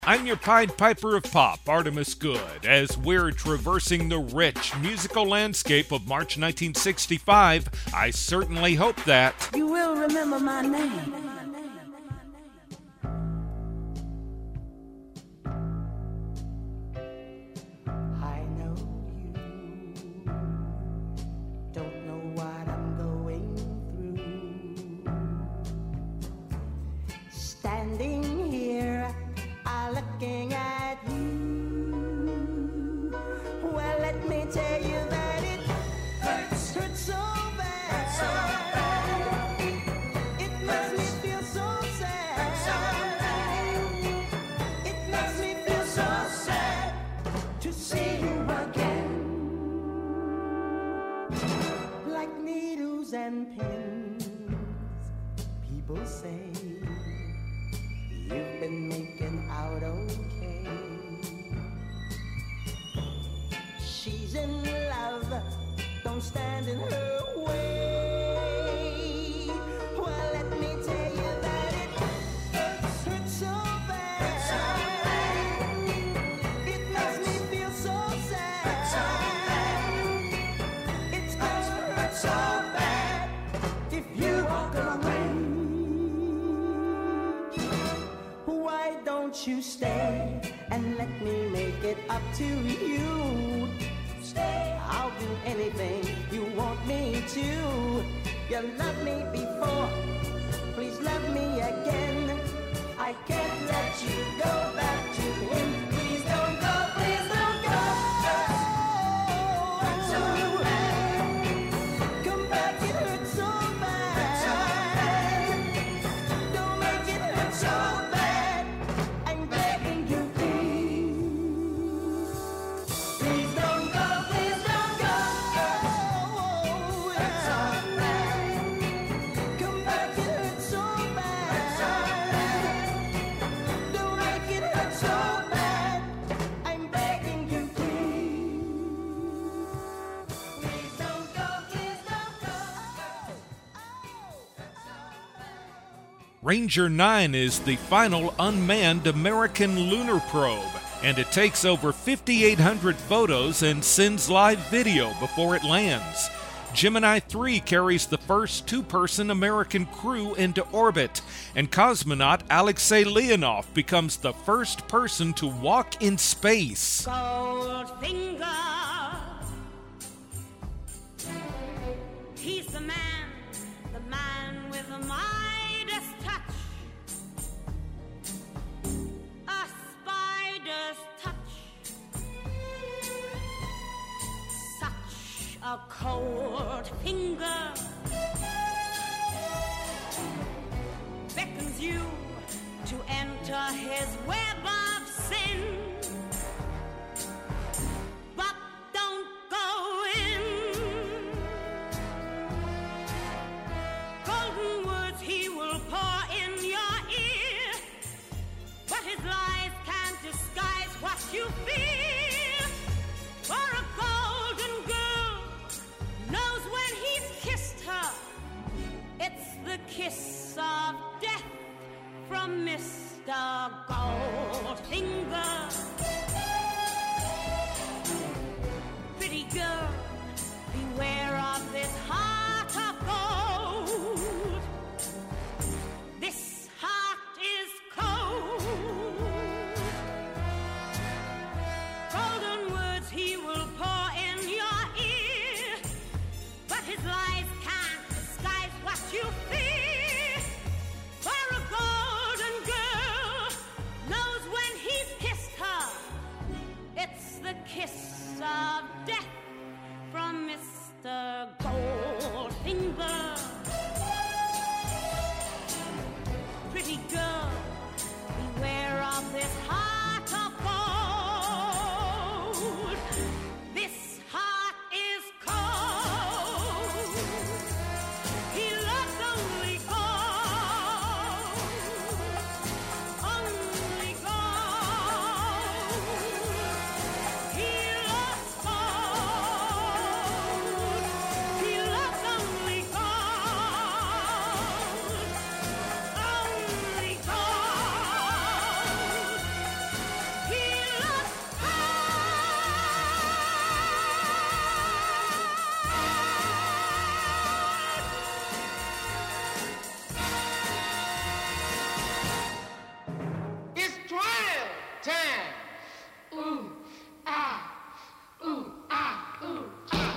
I'm your Pied Piper of Pop, Artemis Good, as we're traversing the rich musical landscape of March 1965. I certainly hope that you will remember my name. I know you don't know what I'm going through. Standing here, looking at you. Well, let me tell you that it hurts so bad. It makes me feel so sad. It makes me feel so sad to see you again. Like needles and pins, people say you've been making out okay. She's in love, don't stand in her way. Well, let me tell you that it hurts so bad. It makes me feel so sad. It's gonna hurt so bad if you walk away. Don't you stay and let me make it up to you. Stay, I'll do anything you want me to. You loved me before, please love me again. I can't let you go back to him. Please don't go, please don't go. Hurts so bad. Come back, it hurts so bad. Don't make it hurt so bad. Ranger 9 is the final unmanned American lunar probe, and it takes over 5,800 photos and sends live video before it lands. Gemini 3 carries the first two-person American crew into orbit, and cosmonaut Alexei Leonov becomes the first person to walk in space. Goldfinger, he's the man with the Midas touch, a spider's touch, such a cold finger beckons you to enter his web of sin. But don't go in. Golden words he will pour in your ear, but his lies can't disguise what you feel. For a golden girl knows when he's kissed her, it's the kiss of death from Mr. Goldfinger. Pretty girl, beware of this heart of gold. This heart is cold. Golden words he will pour in your ear, but his lies can't disguise what you fear. For a golden girl knows when he's time. Ooh, ah, ooh, ah, ooh, ah.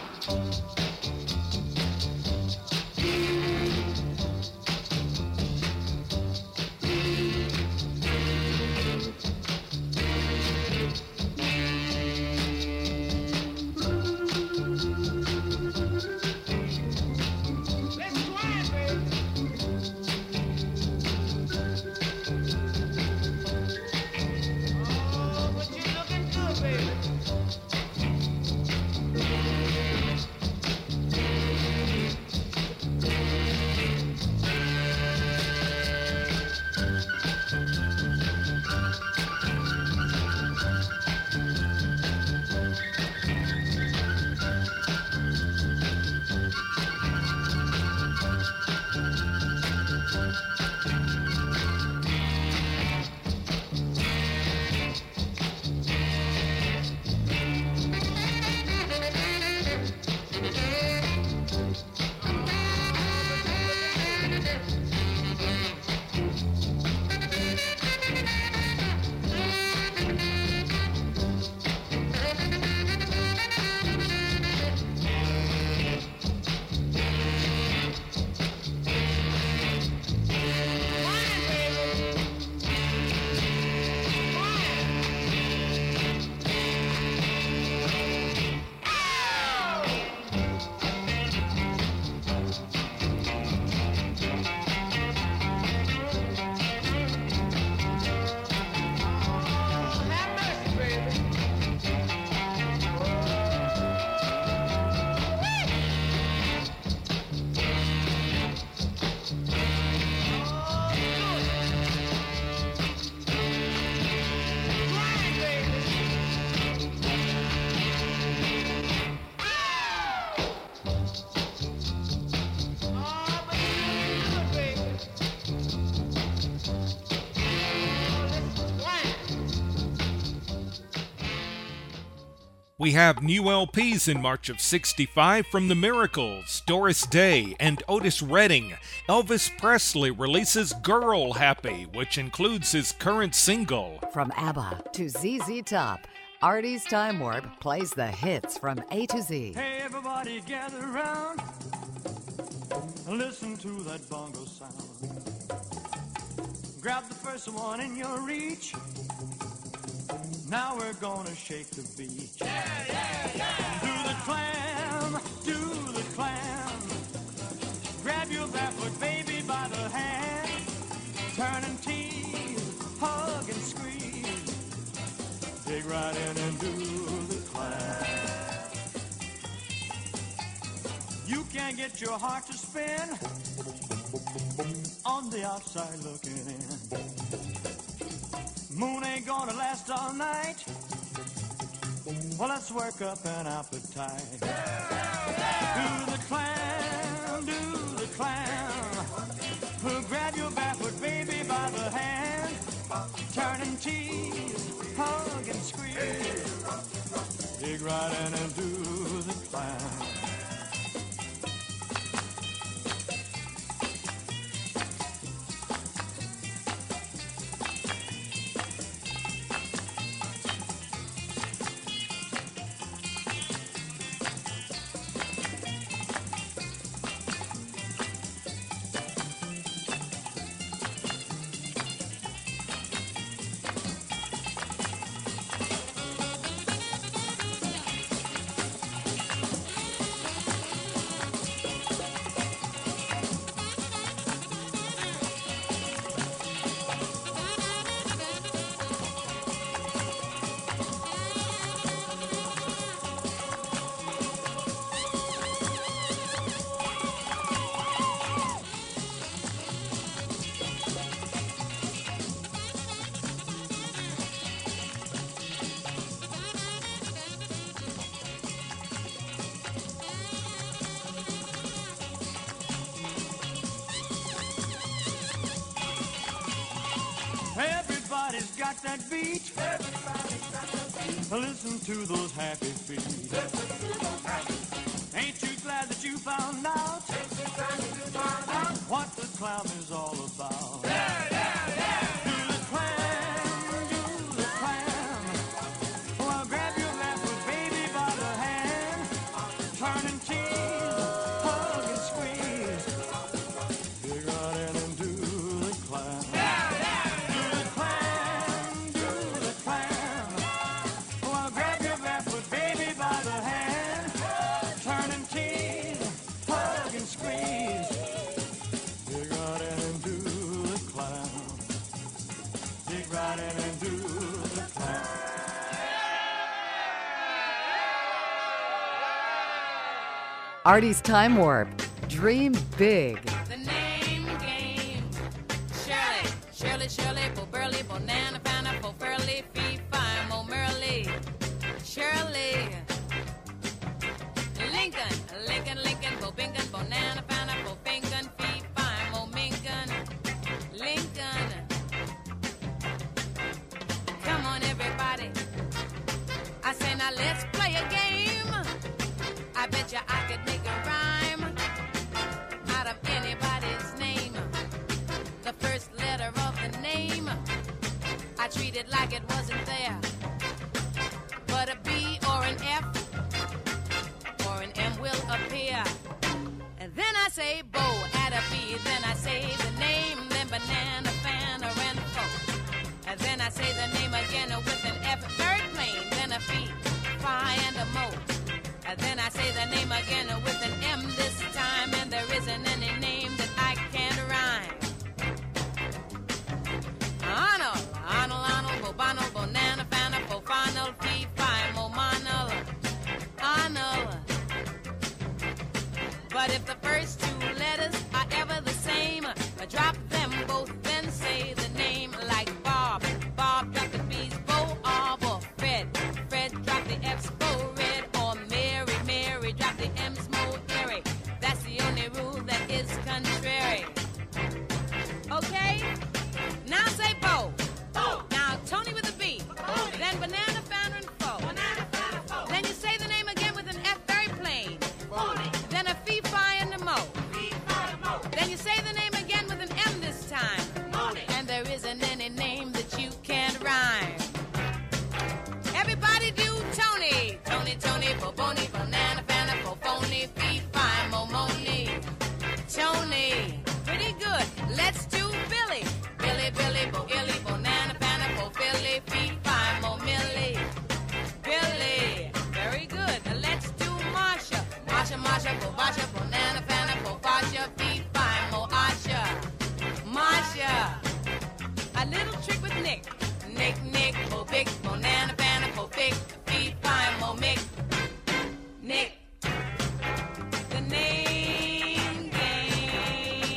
We have new LPs in March of '65 from The Miracles, Doris Day, and Otis Redding. Elvis Presley releases Girl Happy, which includes his current single. From ABBA to ZZ Top, Artie's Time Warp plays the hits from A to Z. Hey, everybody gather around and listen to that bongo sound. Grab the first one in your reach. Now we're gonna shake the beach. Yeah, yeah, yeah. Do the clam, do the clam. Grab your barefoot baby by the hand. Turn and tease, hug and squeeze. Dig right in and do the clam. You can't get your heart to spin on the outside looking in. Moon ain't gonna last all night. Well, let's work up an appetite. Do the clam, do the clam. We'll grab your barefoot baby by the hand. Turn and tease, hug and squeeze. Dig right in and do the clam. Everybody's got that beat. Listen to those happy feet. Ain't you glad that you found out what the clown is all about? Do the clam, do the clam. Artie's Time Warp. Dream big. The name game. Shirley, Shirley, Shirley, Bo Burley, Bonana, Fana, Bo Furley, Fee, Fine, Mo Merley. Shirley. Lincoln, Lincoln, Lincoln, Bo Bingon, Bonana, Fana, Bo Fingon, Fee, Fine, Mo Mingon. Lincoln. Come on, everybody. I say now let's play a game. I bet you I could make a rhyme out of anybody's name. The first letter of the name, I treat it like it wasn't there. But a B or an F or an M will appear. And then I say Bo, add a B, then I say the name, then banana, fan, or and folk. And then I say the name again with an F, third plane, then a F, Phi, and a Mo. And then I say the name again with an M this time, and there isn't any name that I can't rhyme. Arnold, Arnold, Arnold, Bobonald, Bonana, Fana, Fofonal, Fee, Fi, Momonal, Arnold. But if the first two letters are ever the same, I drop them both, then say the name like Bob. Bob, drop the B's, Bo, or Fred. Fred, drop the F's, Bo, Red, or Mary. Mary, drop the M's, Mo, Airy. That's the only rule that is contrary. Okay? Now say Bo. Bo. Now Tony with a B. Bo. Then Banana, Founder, and Fo. Banana, Founder, Fo. Then you say the name again with an F, very plain. Phony. Then a Fee, Fi, and a Mo. Fee, Fi, and Mo. Then you say the name again with an M this time. Phony. And there isn't any name that you can't rhyme. Everybody do Tony. Tony, Tony, Boboni, Banana, Fana, Fofoni, Fee, Fi, Momoni. Tony. Pretty good. Let's do Billy. Billy, Billy, Bo Illy, Bonana, Fana, Bo Philly, Fee, Fi, Mo Millie. Billy. Very good. Let's do Marsha. Marsha, Marsha, Bo Basha, Bonana, Fana, Bo Fasha, Fee, Fi, Mo Asha. Marsha. A little trick with Nick. Nick, Nick, Bo Big, Bonana, Fana, Bo Big, Fee, Fi, Mo Mick. Nick. The name game.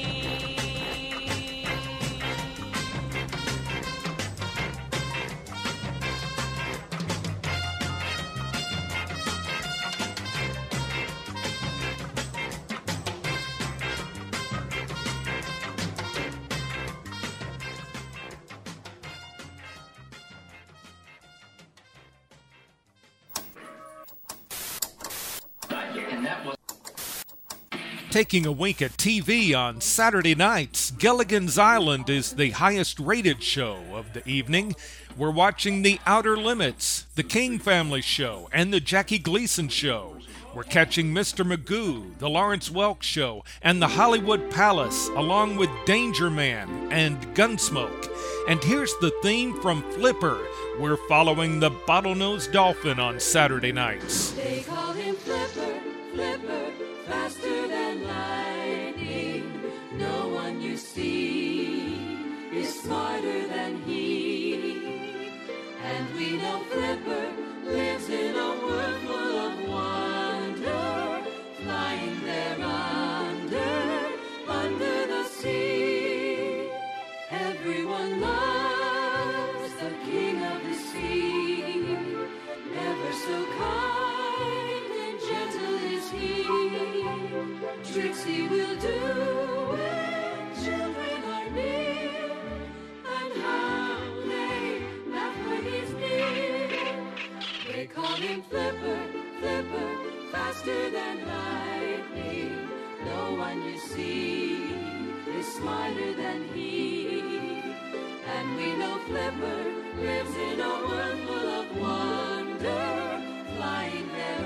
Taking a wink at TV on Saturday nights, Gilligan's Island is the highest rated show of the evening. We're watching The Outer Limits, The King Family Show, and The Jackie Gleason Show. We're catching Mr. Magoo, The Lawrence Welk Show, and The Hollywood Palace, along with Danger Man and Gunsmoke. And here's the theme from Flipper. We're following the bottlenose dolphin on Saturday nights. They call him Flipper, Flipper, faster than lightning. No one you see is smarter than he. And we know Flipper lives in a world full of wonder, flying there under the sea. Everyone loves the king of the sea, never so kind and gentle is he. Tricks he will do when children are near, and how they laugh when he's near. They call him Flipper, Flipper, faster than lightning. No one you see is smarter than he. And we know Flipper lives in a world full of wonder, flying there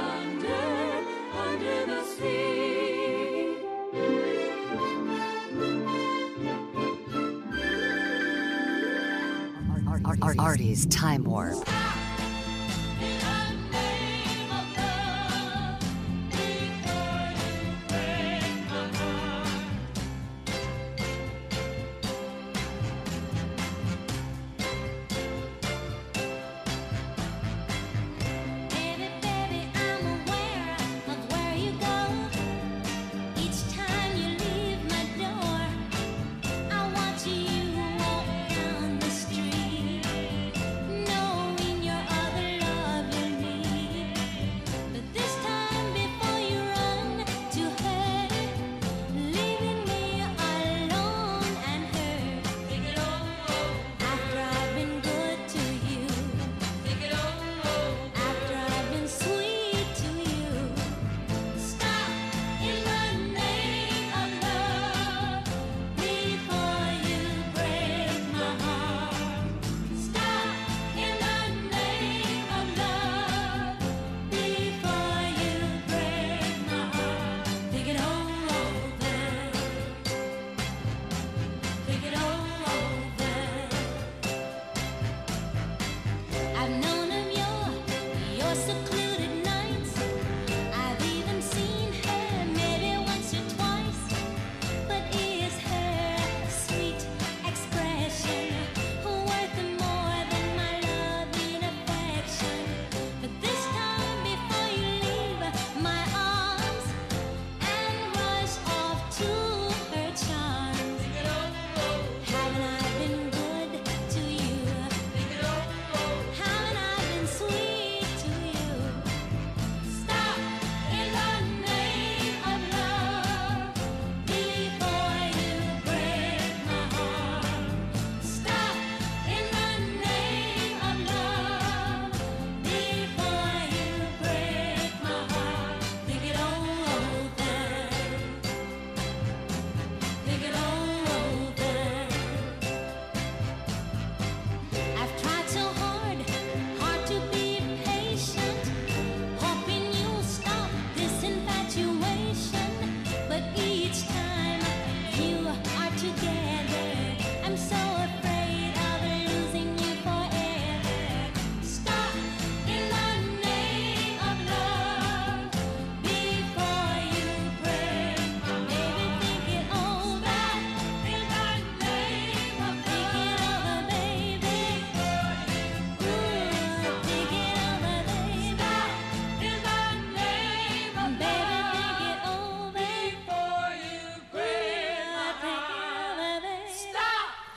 under the sea. Artie's Time Warp. Baby, baby, I'm aware of where you go.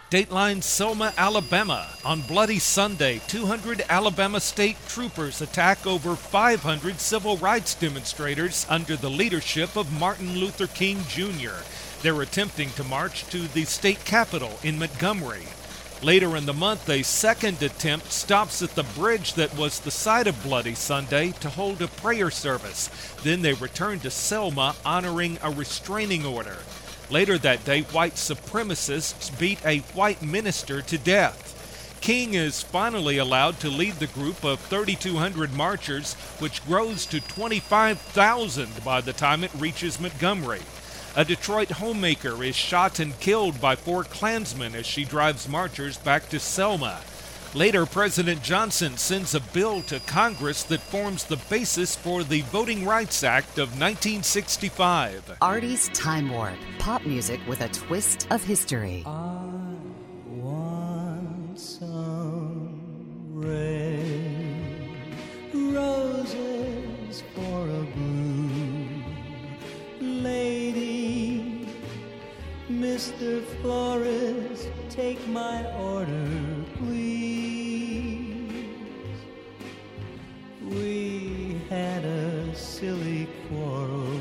Dateline Selma, Alabama. On Bloody Sunday, 200 Alabama state troopers attack over 500 civil rights demonstrators under the leadership of Martin Luther King Jr. They're attempting to march to the state capitol in Montgomery. Later in the month, a second attempt stops at the bridge that was the site of Bloody Sunday to hold a prayer service. Then they return to Selma, honoring a restraining order. Later that day, white supremacists beat a white minister to death. King is finally allowed to lead the group of 3,200 marchers, which grows to 25,000 by the time it reaches Montgomery. A Detroit homemaker is shot and killed by 4 Klansmen as she drives marchers back to Selma. Later, President Johnson sends a bill to Congress that forms the basis for the Voting Rights Act of 1965. Artie's Time Warp. Pop music with a twist of history. I want some red roses for a blue lady. Mr. Flores, take my order, please. We had a silly quarrel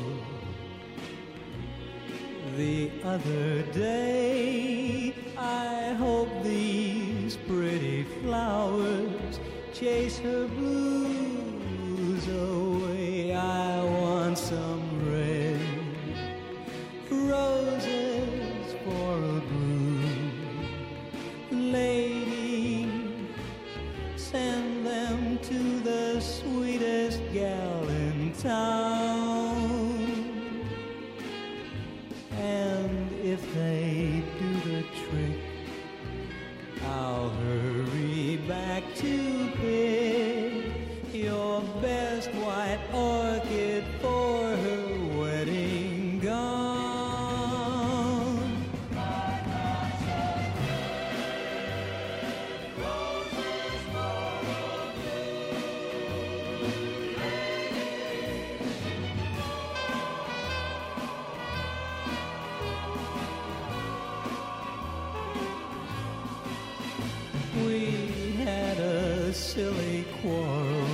the other day. I hope these pretty flowers chase her blues away. I want some red roses for a blue lady. Send them to the sweetest gal in town. And if they do the trick, I'll hurry back to pick your best white orchid for her wedding gown. We had a silly quarrel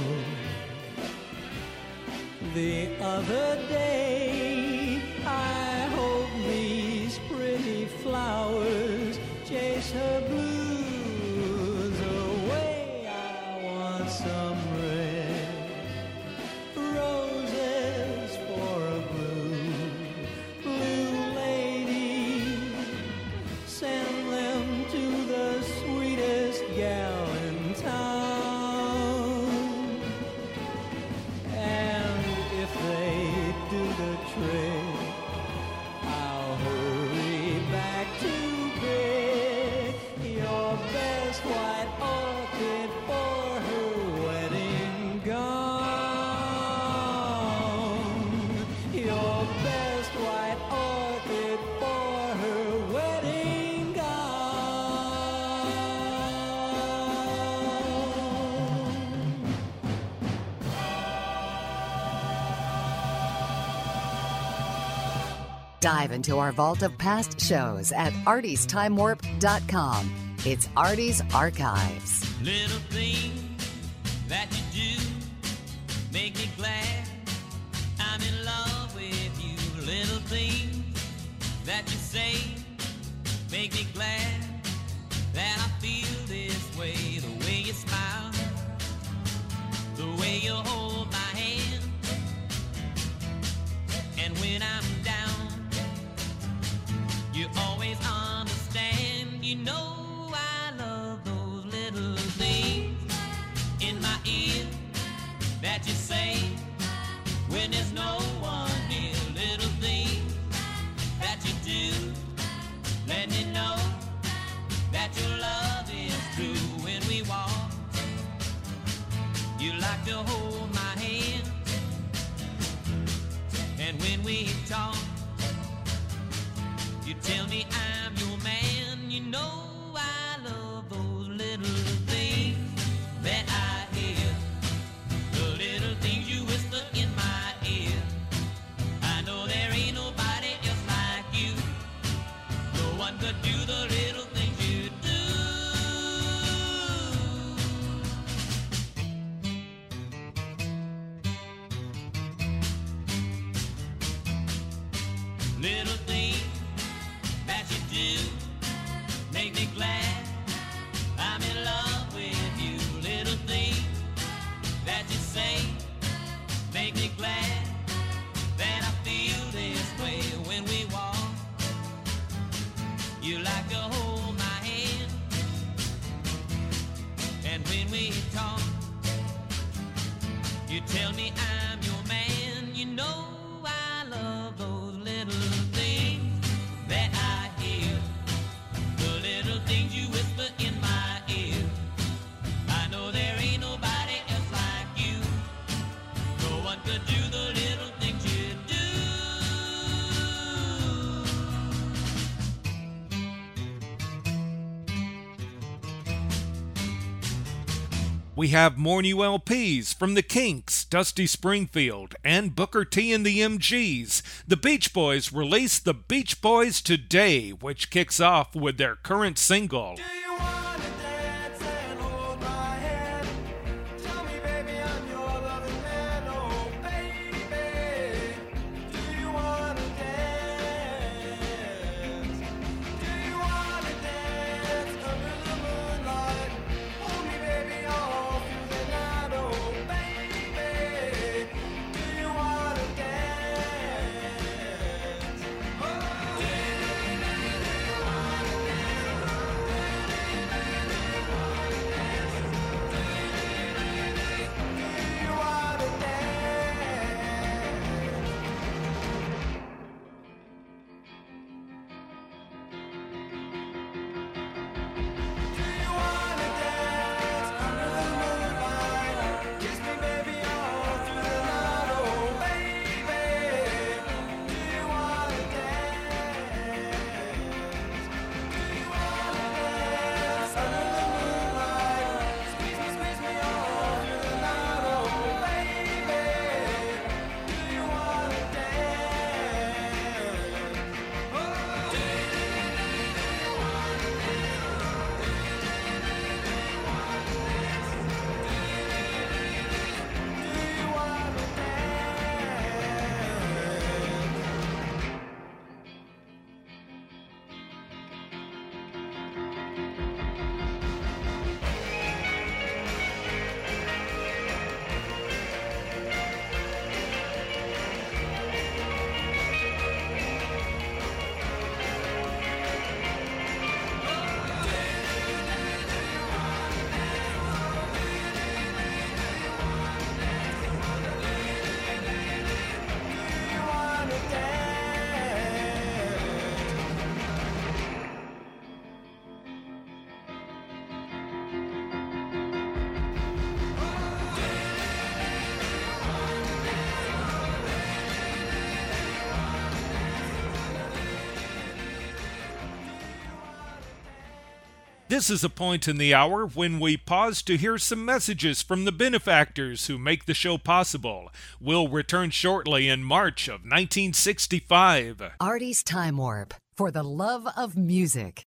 the other day. I hope these pretty flowers chase her blues away. I want some red roses for a blue lady. Send them to the sweetest gal in town. And if they do the trick, I'll hurry back to pick your best white orchid for her wedding gown. Your best white orchid for her wedding gown. Dive into our vault of past shows at artiestimewarp.com. It's Artie's Archives. Little things that you do make me glad I'm in love with you. Little things that you say make me glad that I feel this way. The way you smile, the way you hold my hand, and when I'm down, you always understand. You know I love those little things in my ear that you say when there's no one near. Little things that you do let me know that your love is true. When we walk, you like to hold my hand, and when we talk, you tell me I'm your man. You know I love those little things that I hear, the little things you whisper in my ear. I know there ain't nobody else like you. No one could do the little things you Little things that you do make me glad I'm in love with you. Little things that you say make me glad that I feel this way. When we walk, you like to hold my hand, and when we talk, you tell me I'm your man. You know I love those little things that I hear, the little things you whisper in my ear. I know there ain't nobody else like you. No one could do the little things you do. We have more new LPs from the Kinks, Dusty Springfield, and Booker T and the MGs. The Beach Boys released The Beach Boys Today, which kicks off with their current single. Do you wanna dance and hold my hand? Tell me, baby, I'm your loving man. Oh, baby, do you wanna dance? Do you wanna dance under the moonlight? Hold me, baby, all through the night. Oh, baby, do you wanna dance? Oh, do you wanna dance under the moonlight? Kiss me, baby, all through the night. Oh, baby, do you wanna dance? Do you wanna dance under the moonlight? Squeeze me all through the night. Oh, baby, do you wanna dance? Oh, do you wanna dance? This is a point in the hour when we pause to hear some messages from the benefactors who make the show possible. We'll return shortly in March of 1965. Artie's Time Warp, for the love of music.